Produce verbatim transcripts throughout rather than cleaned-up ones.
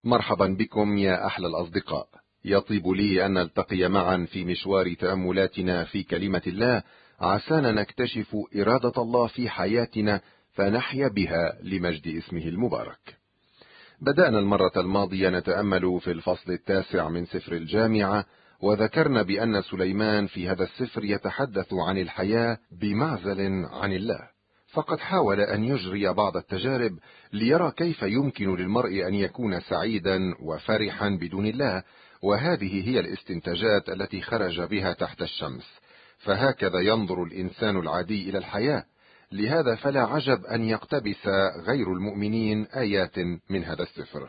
مرحبا بكم يا أحلى الأصدقاء. يطيب لي أن نلتقي معا في مشوار تأملاتنا في كلمة الله، عسانا نكتشف إرادة الله في حياتنا فنحيا بها لمجد اسمه المبارك. بدأنا المرة الماضية نتأمل في الفصل التاسع من سفر الجامعة، وذكرنا بأن سليمان في هذا السفر يتحدث عن الحياة بمعزل عن الله، فقد حاول أن يجري بعض التجارب ليرى كيف يمكن للمرء أن يكون سعيدا وفرحا بدون الله، وهذه هي الاستنتاجات التي خرج بها تحت الشمس. فهكذا ينظر الإنسان العادي إلى الحياة، لهذا فلا عجب أن يقتبس غير المؤمنين آيات من هذا السفر.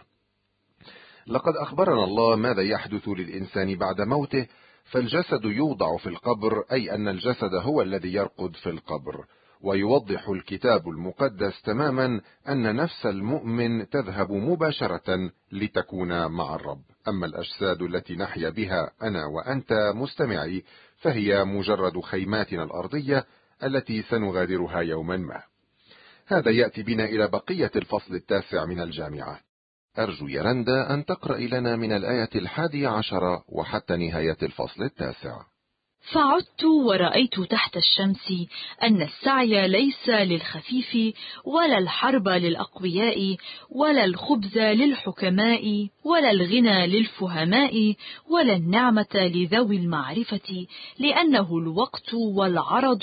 لقد أخبرنا الله ماذا يحدث للإنسان بعد موته، فالجسد يوضع في القبر، أي أن الجسد هو الذي يرقد في القبر. ويوضح الكتاب المقدس تماما أن نفس المؤمن تذهب مباشرة لتكون مع الرب، أما الأجساد التي نحيا بها أنا وأنت مستمعي فهي مجرد خيماتنا الأرضية التي سنغادرها يوما ما. هذا يأتي بنا إلى بقية الفصل التاسع من الجامعة. أرجو يا رندا أن تقرأ لنا من الآية الحادية عشرة وحتى نهاية الفصل التاسع. فعدت ورأيت تحت الشمس أن السعي ليس للخفيف، ولا الحرب للأقوياء، ولا الخبز للحكماء، ولا الغنى للفهماء، ولا النعمة لذوي المعرفة، لأنه الوقت والعرض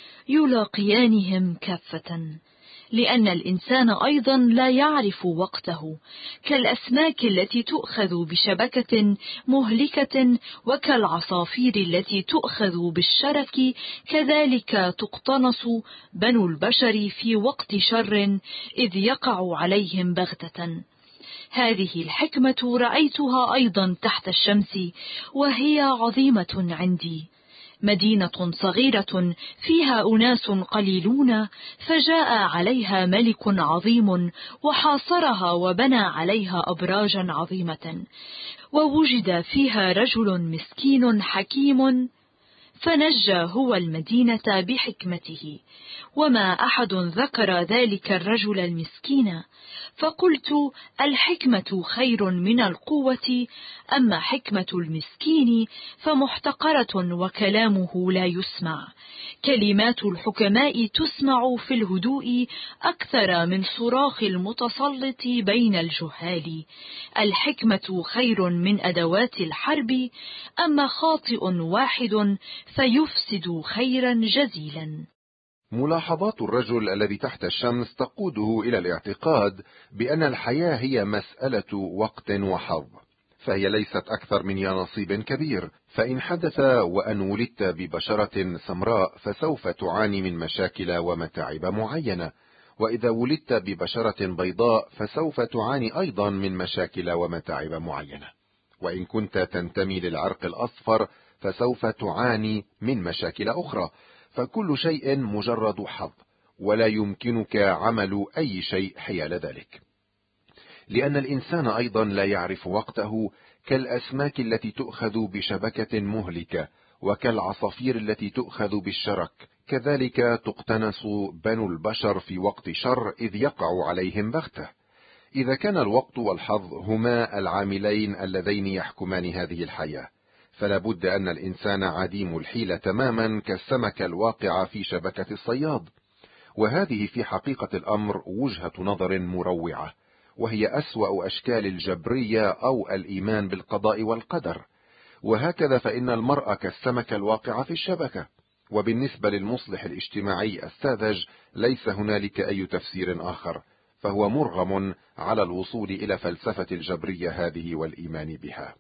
يلاقيانهم كافة. لأن الإنسان أيضا لا يعرف وقته، كالأسماك التي تؤخذ بشبكة مهلكة، وكالعصافير التي تؤخذ بالشرك، كذلك تقتنص بنو البشر في وقت شر إذ يقع عليهم بغتة. هذه الحكمة رأيتها أيضا تحت الشمس، وهي عظيمة عندي. مدينة صغيرة فيها أناس قليلون، فجاء عليها ملك عظيم وحاصرها وبنى عليها أبراجا عظيمة، ووجد فيها رجل مسكين حكيم فنجى هو المدينة بحكمته، وما أحد ذكر ذلك الرجل المسكين. فقلت الحكمة خير من القوة، أما حكمة المسكين فمحتقرة وكلامه لا يسمع. كلمات الحكماء تسمع في الهدوء أكثر من صراخ المتسلط بين الجهال. الحكمة خير من أدوات الحرب، أما خاطئ واحد فيفسد خيرا جزيلا. ملاحظات الرجل الذي تحت الشمس تقوده إلى الاعتقاد بأن الحياة هي مسألة وقت وحظ، فهي ليست أكثر من يا نصيب كبير. فإن حدث وأن ولدت ببشرة سمراء فسوف تعاني من مشاكل ومتاعب معينة، وإذا ولدت ببشرة بيضاء فسوف تعاني أيضا من مشاكل ومتاعب معينة، وإن كنت تنتمي للعرق الأصفر فسوف تعاني من مشاكل أخرى. فكل شيء مجرد حظ، ولا يمكنك عمل أي شيء حيال ذلك، لأن الإنسان أيضا لا يعرف وقته، كالأسماك التي تؤخذ بشبكة مهلكة، وكالعصافير التي تؤخذ بالشرك، كذلك تقتنص بنو البشر في وقت شر إذ يقع عليهم بغتة. إذا كان الوقت والحظ هما العاملين اللذين يحكمان هذه الحياة، فلا بد أن الإنسان عديم الحيلة تماما كالسمكة الواقعة في شبكة الصياد. وهذه في حقيقة الأمر وجهة نظر مروعة، وهي أسوأ أشكال الجبرية أو الإيمان بالقضاء والقدر. وهكذا فإن المرأة كالسمكة الواقعة في الشبكة. وبالنسبة للمصلح الاجتماعي الساذج ليس هنالك أي تفسير آخر، فهو مرغم على الوصول إلى فلسفة الجبرية هذه والإيمان بها.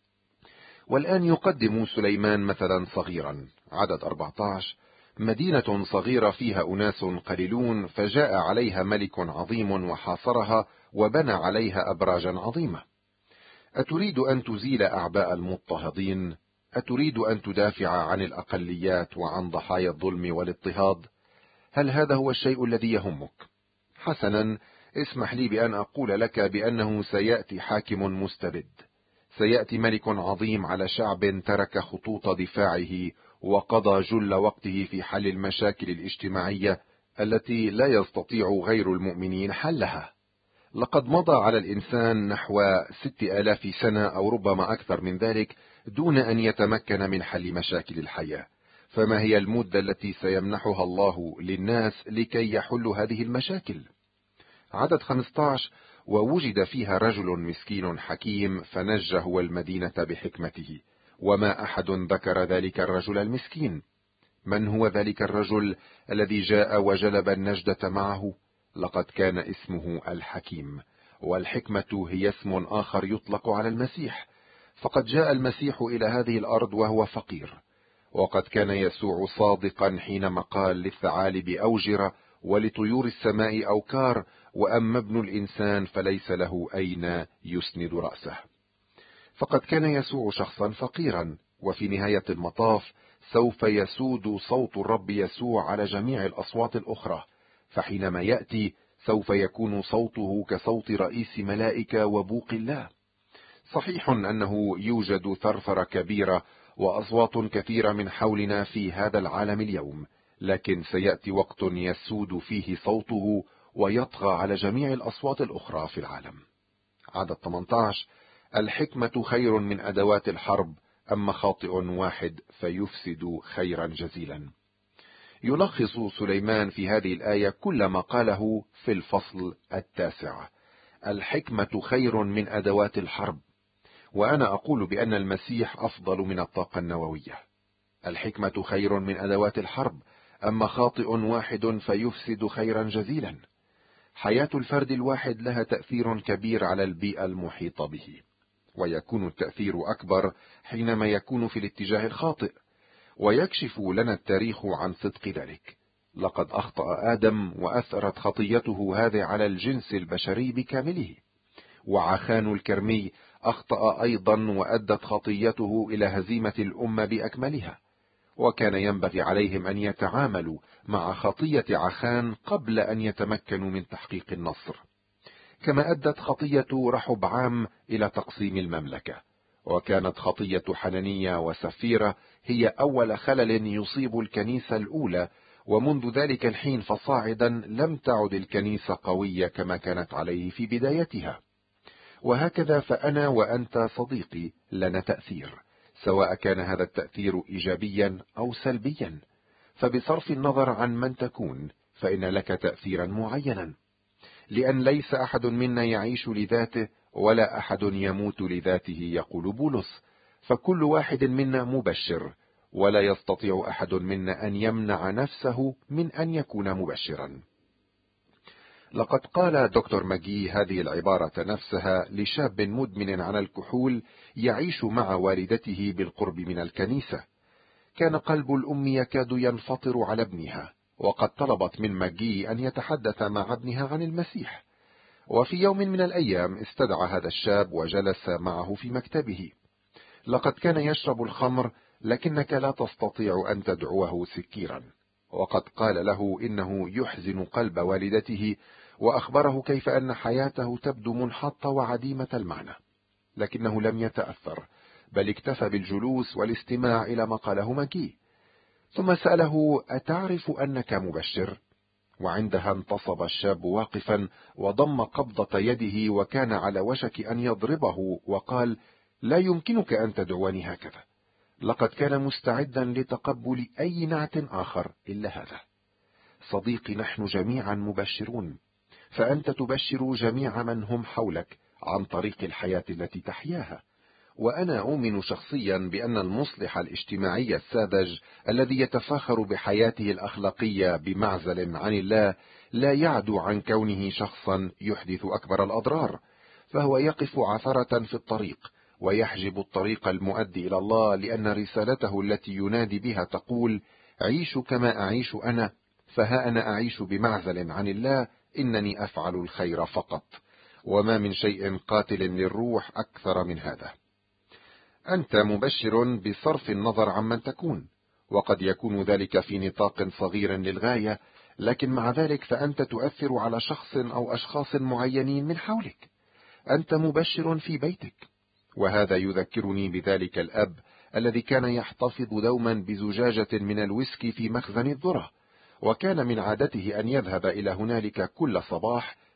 والآن يقدم سليمان مثلا صغيرا. عدد أربعة عشر: مدينة صغيرة فيها أناس قليلون، فجاء عليها ملك عظيم وحاصرها وبنى عليها أبراجا عظيمة. أتريد أن تزيل أعباء المضطهدين؟ أتريد أن تدافع عن الأقليات وعن ضحايا الظلم والاضطهاد؟ هل هذا هو الشيء الذي يهمك؟ حسنا، اسمح لي بأن أقول لك بأنه سيأتي حاكم مستبد، سيأتي ملك عظيم على شعب ترك خطوط دفاعه وقضى جل وقته في حل المشاكل الاجتماعية التي لا يستطيع غير المؤمنين حلها. لقد مضى على الإنسان نحو ست آلاف سنة أو ربما أكثر من ذلك دون أن يتمكن من حل مشاكل الحياة، فما هي المدة التي سيمنحها الله للناس لكي يحلوا هذه المشاكل؟ عدد خمسة عشر: ووجد فيها رجل مسكين حكيم فنجى هو المدينة بحكمته، وما أحد ذكر ذلك الرجل المسكين. من هو ذلك الرجل الذي جاء وجلب النجدة معه؟ لقد كان اسمه الحكيم، والحكمة هي اسم آخر يطلق على المسيح، فقد جاء المسيح إلى هذه الأرض وهو فقير، وقد كان يسوع صادقا حينما قال للثعالب أوجرة ولطيور السماء أوكار، وأما ابن الإنسان فليس له أين يسند رأسه. فقد كان يسوع شخصا فقيرا، وفي نهاية المطاف سوف يسود صوت الرب يسوع على جميع الأصوات الأخرى، فحينما يأتي سوف يكون صوته كصوت رئيس ملائكة وبوق الله. صحيح أنه يوجد ثرثرة كبيرة وأصوات كثيرة من حولنا في هذا العالم اليوم، لكن سيأتي وقت يسود فيه صوته ويطغى على جميع الأصوات الأخرى في العالم. عدد ثمانية عشر: الحكمة خير من أدوات الحرب، أما خاطئ واحد فيفسد خيرا جزيلا. يلخص سليمان في هذه الآية كل ما قاله في الفصل التاسع: الحكمة خير من أدوات الحرب. وأنا أقول بأن المسيح أفضل من الطاقة النووية. الحكمة خير من أدوات الحرب، أما خاطئ واحد فيفسد خيرا جزيلا. حياة الفرد الواحد لها تأثير كبير على البيئة المحيطة به، ويكون التأثير أكبر حينما يكون في الاتجاه الخاطئ، ويكشف لنا التاريخ عن صدق ذلك. لقد أخطأ آدم وأثرت خطيته هذه على الجنس البشري بكامله، وعخان الكرمي أخطأ أيضا وأدت خطيته إلى هزيمة الأمة بأكملها، وكان ينبغي عليهم أن يتعاملوا مع خطية عخان قبل أن يتمكنوا من تحقيق النصر، كما أدت خطية رحبعام إلى تقسيم المملكة، وكانت خطية حنانية وسفيرة هي أول خلل يصيب الكنيسة الأولى، ومنذ ذلك الحين فصاعدا لم تعد الكنيسة قوية كما كانت عليه في بدايتها. وهكذا فأنا وأنت صديقي لنا تأثير، سواء كان هذا التأثير إيجابيا أو سلبيا، فبصرف النظر عن من تكون فإن لك تأثيرا معينا، لأن ليس أحد منا يعيش لذاته ولا أحد يموت لذاته، يقول بولس، فكل واحد منا مبشر، ولا يستطيع أحد منا أن يمنع نفسه من أن يكون مبشرا. لقد قال دكتور ماجي هذه العبارة نفسها لشاب مدمن على الكحول يعيش مع والدته بالقرب من الكنيسة. كان قلب الأم يكاد ينفطر على ابنها، وقد طلبت من ماجي أن يتحدث مع ابنها عن المسيح. وفي يوم من الأيام استدعى هذا الشاب وجلس معه في مكتبه. لقد كان يشرب الخمر، لكنك لا تستطيع أن تدعوه سكيرا. وقد قال له إنه يحزن قلب والدته، وأخبره كيف أن حياته تبدو منحطة وعديمة المعنى، لكنه لم يتأثر، بل اكتفى بالجلوس والاستماع إلى ما قاله ماجي. ثم سأله: أتعرف أنك مبشر؟ وعندها انتصب الشاب واقفا وضم قبضة يده، وكان على وشك أن يضربه، وقال: لا يمكنك أن تدعوني هكذا. لقد كان مستعدا لتقبل أي نعت آخر إلا هذا. صديقي، نحن جميعا مبشرون، فأنت تبشر جميع من هم حولك عن طريق الحياة التي تحياها. وأنا أؤمن شخصيا بأن المصلح الاجتماعي الساذج الذي يتفاخر بحياته الأخلاقية بمعزل عن الله لا يعدو عن كونه شخصا يحدث أكبر الأضرار، فهو يقف عثرة في الطريق ويحجب الطريق المؤدي إلى الله، لأن رسالته التي ينادي بها تقول: عيشوا كما أعيش أنا، فها أنا أعيش بمعزل عن الله، إنني أفعل الخير فقط، وما من شيء قاتل للروح أكثر من هذا. أنت مبشر بصرف النظر عمن تكون، وقد يكون ذلك في نطاق صغير للغاية، لكن مع ذلك فأنت تؤثر على شخص أو أشخاص معينين من حولك. أنت مبشر في بيتك، وهذا يذكرني بذلك الأب الذي كان يحتفظ دوما بزجاجة من الويسكي في مخزن الذرة، وكان من عادته أن يذهب إلى هنالك كل صباح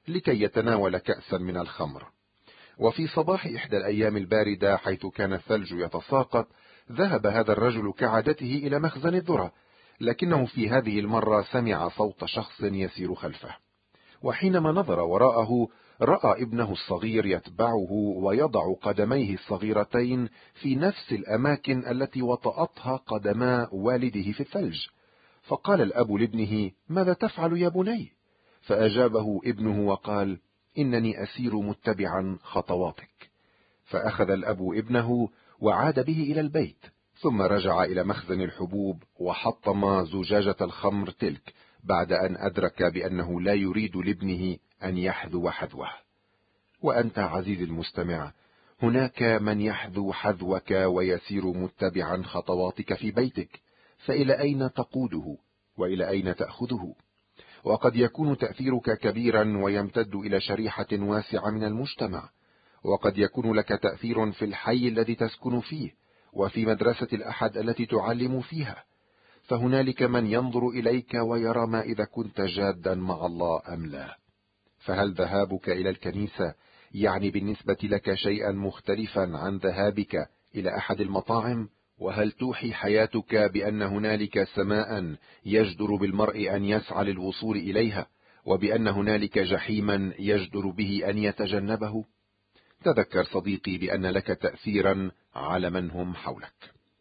لكي يتناول كأسا من الخمر. وفي صباح إحدى الأيام الباردة حيث كان الثلج يتساقط، ذهب هذا الرجل كعادته إلى مخزن الذرة، لكنه في هذه المرة سمع صوت شخص يسير خلفه، وحينما نظر وراءه رأى ابنه الصغير يتبعه ويضع قدميه الصغيرتين في نفس الأماكن التي وطأتها قدما والده في الثلج. فقال الأب لابنه: ماذا تفعل يا بني؟ فأجابه ابنه وقال: إنني أسير متبعا خطواتك. فأخذ الأب ابنه وعاد به إلى البيت، ثم رجع إلى مخزن الحبوب وحطم زجاجة الخمر تلك، بعد أن أدرك بأنه لا يريد لابنه أن يحذو حذوه. وأنت عزيزي المستمع، هناك من يحذو حذوك ويسير متبعا خطواتك في بيتك، فإلى أين تقوده وإلى أين تأخذه؟ وقد يكون تأثيرك كبيرا ويمتد إلى شريحة واسعة من المجتمع، وقد يكون لك تأثير في الحي الذي تسكن فيه وفي مدرسة الأحد التي تعلم فيها، فهنالك من ينظر إليك ويرى ما إذا كنت جادا مع الله أم لا. فهل ذهابك إلى الكنيسة يعني بالنسبة لك شيئا مختلفا عن ذهابك إلى أحد المطاعم؟ وهل توحي حياتك بأن هنالك سماء يجدر بالمرء أن يسعى للوصول إليها، وبأن هنالك جحيما يجدر به أن يتجنبه؟ تذكر صديقي بأن لك تأثيرا على من هم حولك.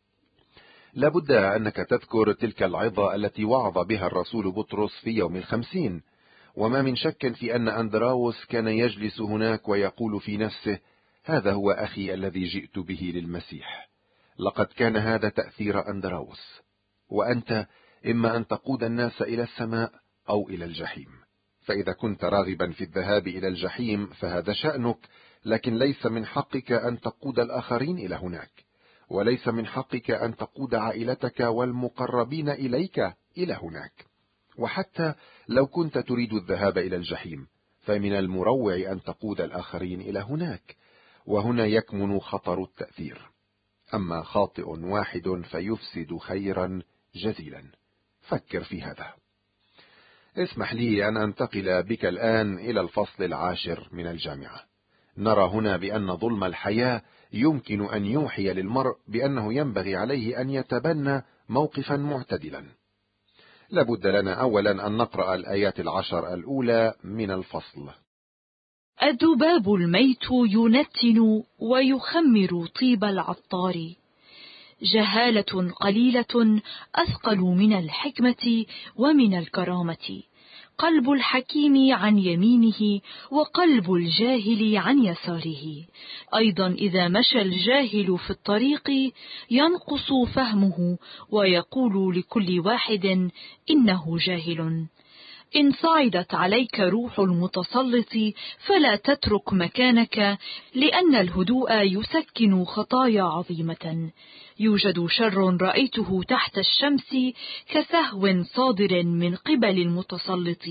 لابد أنك تذكر تلك العظة التي وعظ بها الرسول بطرس في يوم الخمسين، وما من شك في أن أندراوس كان يجلس هناك ويقول في نفسه: هذا هو أخي الذي جئت به للمسيح. لقد كان هذا تأثير أندراوس. وأنت إما أن تقود الناس إلى السماء أو إلى الجحيم. فإذا كنت راغبا في الذهاب إلى الجحيم فهذا شأنك، لكن ليس من حقك أن تقود الآخرين إلى هناك، وليس من حقك أن تقود عائلتك والمقربين إليك إلى هناك. وحتى لو كنت تريد الذهاب إلى الجحيم فمن المروع أن تقود الآخرين إلى هناك، وهنا يكمن خطر التأثير. أما خاطئ واحد فيفسد خيرا جزيلا. فكر في هذا. اسمح لي أن أنتقل بك الآن إلى الفصل العاشر من الجامعة. نرى هنا بأن ظلم الحياة يمكن أن يوحي للمرء بأنه ينبغي عليه أن يتبنى موقفا معتدلا. لابد لنا أولا أن نقرأ الآيات العشر الأولى من الفصل. الذباب الميت ينتن ويخمر طيب العطار، جهالة قليلة أثقل من الحكمة ومن الكرامة. قلب الحكيم عن يمينه وقلب الجاهل عن يساره. أيضا إذا مشى الجاهل في الطريق ينقص فهمه ويقول لكل واحد إنه جاهل. إن صعدت عليك روح المتسلط فلا تترك مكانك، لأن الهدوء يسكن خطايا عظيمة. يوجد شر رأيته تحت الشمس كسهو صادر من قبل المتسلط.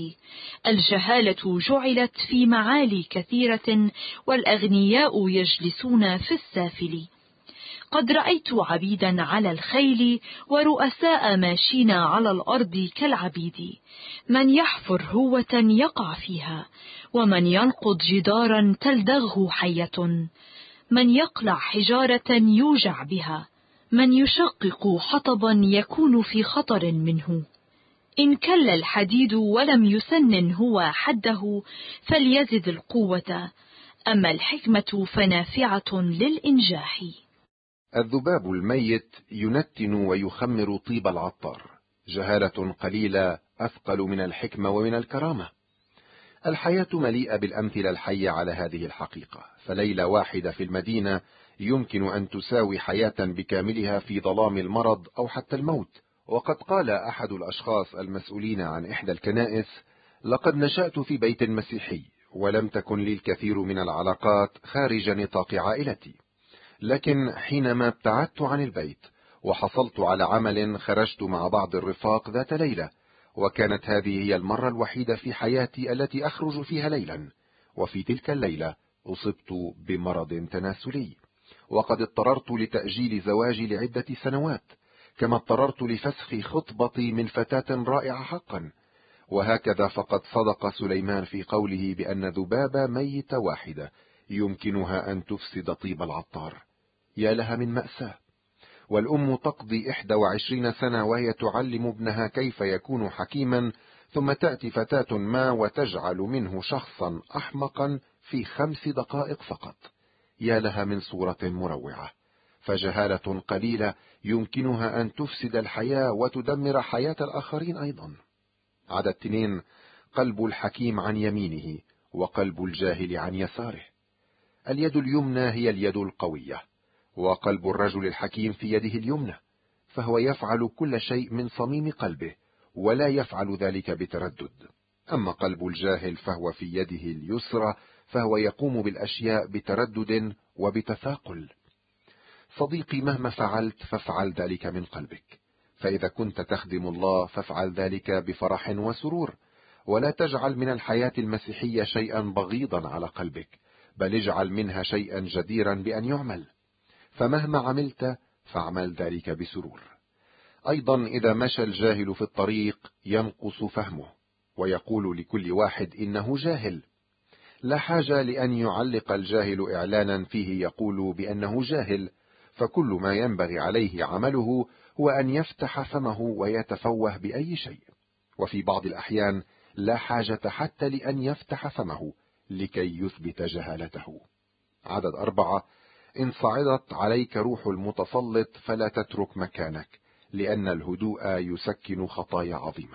الجهالة جعلت في معالي كثيرة، والأغنياء يجلسون في السافل. قد رأيت عبيدا على الخيل ورؤساء ماشين على الأرض كالعبيد. من يحفر هوة يقع فيها، ومن ينقض جدارا تلدغه حية. من يقلع حجارة يوجع بها، من يشقق حطبا يكون في خطر منه. إن كل الحديد ولم يسنن هو حده فليزد القوة، أما الحكمة فنافعة للإنجاح. الذباب الميت ينتن ويخمر طيب العطار، جهالة قليلة أثقل من الحكمة ومن الكرامة. الحياة مليئة بالأمثلة الحية على هذه الحقيقة، فليلة واحدة في المدينة يمكن أن تساوي حياة بكاملها في ظلام المرض أو حتى الموت. وقد قال أحد الأشخاص المسؤولين عن إحدى الكنائس: لقد نشأت في بيت مسيحي، ولم تكن لي الكثير من العلاقات خارج نطاق عائلتي، لكن حينما ابتعدت عن البيت وحصلت على عمل خرجت مع بعض الرفاق ذات ليلة، وكانت هذه هي المرة الوحيدة في حياتي التي أخرج فيها ليلا. وفي تلك الليلة أصبت بمرض تناسلي، وقد اضطررت لتأجيل زواجي لعدة سنوات، كما اضطررت لفسخ خطبتي من فتاة رائعة حقا. وهكذا فقد صدق سليمان في قوله بأن ذبابة ميتة واحدة يمكنها أن تفسد طيب العطار. يا لها من مأساة. والأم تقضي إحدى وعشرين سنة وهي تعلم ابنها كيف يكون حكيما، ثم تأتي فتاة ما وتجعل منه شخصا أحمقا في خمس دقائق فقط. يا لها من صورة مروعة. فجهالة قليلة يمكنها أن تفسد الحياة وتدمر حياة الآخرين أيضا. عدد اثنين: قلب الحكيم عن يمينه وقلب الجاهل عن يساره. اليد اليمنى هي اليد القوية، وقلب الرجل الحكيم في يده اليمنى، فهو يفعل كل شيء من صميم قلبه ولا يفعل ذلك بتردد. أما قلب الجاهل فهو في يده اليسرى، فهو يقوم بالأشياء بتردد وبتثاقل. صديقي، مهما فعلت فافعل ذلك من قلبك. فإذا كنت تخدم الله فافعل ذلك بفرح وسرور، ولا تجعل من الحياة المسيحية شيئا بغيضا على قلبك، بل اجعل منها شيئا جديرا بأن يعمل. فمهما عملت فاعمل ذلك بسرور. أيضا إذا مشى الجاهل في الطريق ينقص فهمه، ويقول لكل واحد إنه جاهل. لا حاجة لأن يعلق الجاهل إعلانا فيه يقول بأنه جاهل، فكل ما ينبغي عليه عمله هو أن يفتح فمه ويتفوه بأي شيء. وفي بعض الأحيان لا حاجة حتى لأن يفتح فمه لكي يثبت جهالته. عدد أربعة: إن صعدت عليك روح المتسلط فلا تترك مكانك، لأن الهدوء يسكن خطايا عظيمة.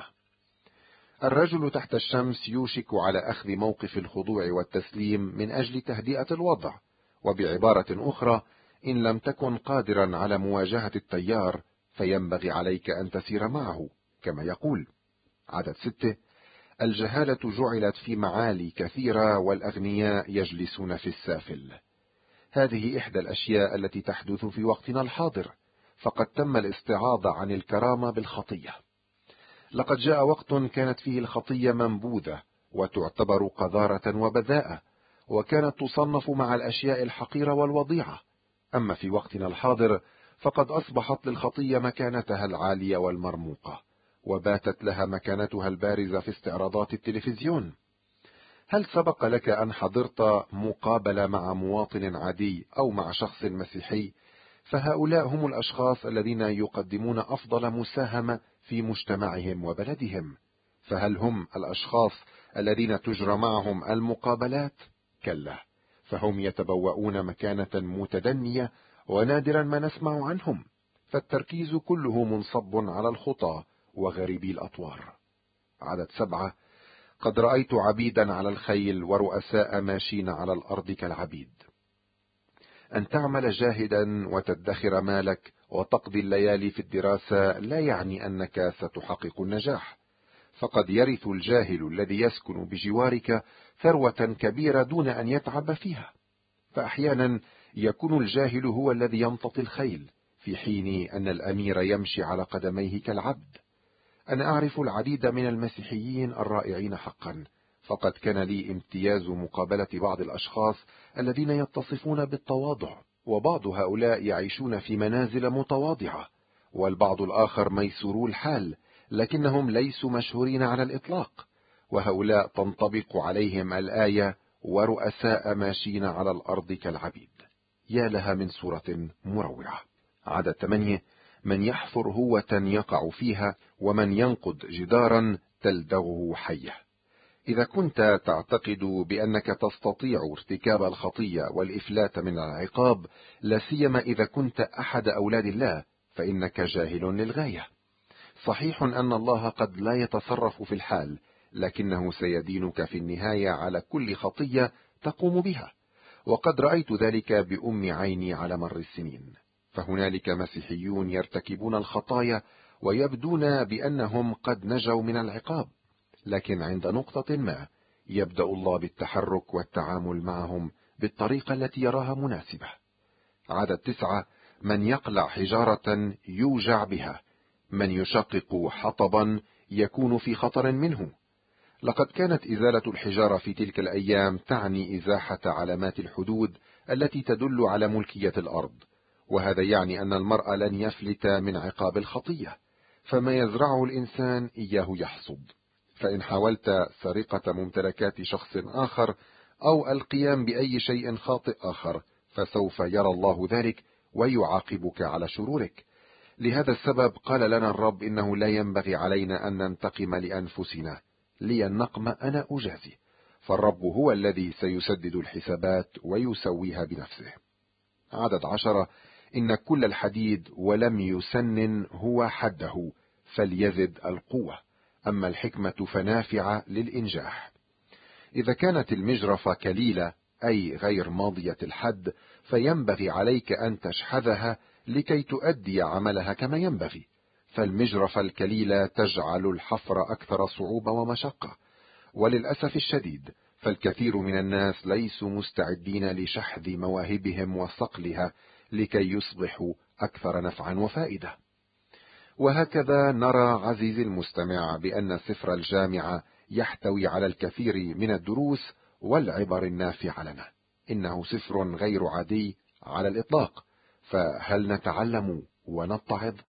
الرجل تحت الشمس يوشك على أخذ موقف الخضوع والتسليم من أجل تهدئة الوضع، وبعبارة أخرى، إن لم تكن قادرا على مواجهة التيار فينبغي عليك أن تسير معه كما يقول. عدد ستة: الجهالة جعلت في معالي كثيرة والأغنياء يجلسون في السافل. هذه إحدى الأشياء التي تحدث في وقتنا الحاضر، فقد تم الاستعاضة عن الكرامة بالخطية. لقد جاء وقت كانت فيه الخطية منبوذة وتعتبر قذارة وبذاءة، وكانت تصنف مع الأشياء الحقيرة والوضيعة. أما في وقتنا الحاضر فقد أصبحت للخطية مكانتها العالية والمرموقة، وباتت لها مكانتها البارزة في استعراضات التلفزيون. هل سبق لك أن حضرت مقابلة مع مواطن عادي أو مع شخص مسيحي؟ فهؤلاء هم الأشخاص الذين يقدمون أفضل مساهمة في مجتمعهم وبلدهم. فهل هم الأشخاص الذين تجرى معهم المقابلات؟ كلا، فهم يتبوؤون مكانة متدنية، ونادرا ما نسمع عنهم. فالتركيز كله منصب على الخطى وغريبي الأطوار. عدد سبعة: قد رأيت عبيدا على الخيل ورؤساء ماشين على الأرض كالعبيد. أن تعمل جاهدا وتدخر مالك وتقضي الليالي في الدراسة لا يعني أنك ستحقق النجاح، فقد يرث الجاهل الذي يسكن بجوارك ثروة كبيرة دون أن يتعب فيها. فأحيانا يكون الجاهل هو الذي يمتطي الخيل، في حين أن الأمير يمشي على قدميه كالعبد. أنا أعرف العديد من المسيحيين الرائعين حقا، فقد كان لي امتياز مقابلة بعض الأشخاص الذين يتصفون بالتواضع، وبعض هؤلاء يعيشون في منازل متواضعة، والبعض الآخر ميسورو الحال لكنهم ليسوا مشهورين على الإطلاق، وهؤلاء تنطبق عليهم الآية ورؤساء ماشين على الأرض كالعبيد. يا لها من صورة مروعة. عدد ثمانية: من يحفر هوة يقع فيها، ومن ينقض جدارا تلدغه حية. إذا كنت تعتقد بأنك تستطيع ارتكاب الخطية والإفلات من العقاب، لا سيما إذا كنت أحد أولاد الله، فإنك جاهل للغاية. صحيح أن الله قد لا يتصرف في الحال، لكنه سيدينك في النهاية على كل خطية تقوم بها، وقد رأيت ذلك بأم عيني على مر السنين. فهنالك مسيحيون يرتكبون الخطايا ويبدون بأنهم قد نجوا من العقاب، لكن عند نقطة ما يبدأ الله بالتحرك والتعامل معهم بالطريقة التي يراها مناسبة. عدد تسعة: من يقلع حجارة يوجع بها، من يشقق حطبا يكون في خطر منه. لقد كانت إزالة الحجارة في تلك الأيام تعني إزاحة علامات الحدود التي تدل على ملكية الأرض، وهذا يعني أن المرء لن يفلت من عقاب الخطية، فما يزرعه الإنسان إياه يحصد. فإن حاولت سرقة ممتلكات شخص آخر أو القيام بأي شيء خاطئ آخر فسوف يرى الله ذلك ويعاقبك على شرورك. لهذا السبب قال لنا الرب إنه لا ينبغي علينا أن ننتقم لأنفسنا، لي النقم أنا أجازي، فالرب هو الذي سيسدد الحسابات ويسويها بنفسه. عدد عشرة: إن كل الحديد ولم يسنن هو حده فليزد القوة، أما الحكمة فنافعة للإنجاح. إذا كانت المجرفة كليلة أي غير ماضية الحد فينبغي عليك أن تشحذها لكي تؤدي عملها كما ينبغي، فالمجرفة الكليلة تجعل الحفر أكثر صعوبة ومشقة. وللأسف الشديد فالكثير من الناس ليسوا مستعدين لشحذ مواهبهم وصقلها لكي يصبحوا أكثر نفعا وفائدة. وهكذا نرى عزيزي المستمع بأن سفر الجامعة يحتوي على الكثير من الدروس والعبر النافعة لنا. إنه سفر غير عادي على الإطلاق، فهل نتعلم ونتعظ؟